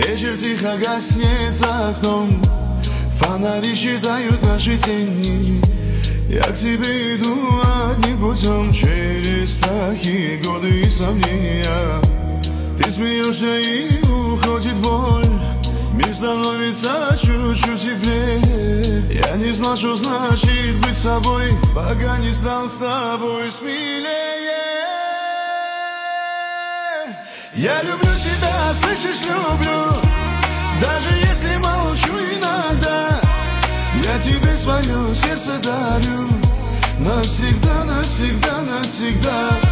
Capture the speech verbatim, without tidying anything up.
Вечер тихо гаснет за окном, фонари считают наши тени. Я к тебе иду одним путем, через страхи, годы и сомнения. Ты смеешься и уходит боль, мир становится чуть-чуть теплее. Я не знал, что значит быть собой, пока не стал с тобой смелее. Я люблю тебя, слышишь, люблю, даже если молчу иногда. Я тебе свое сердце дарю, навсегда, навсегда, навсегда.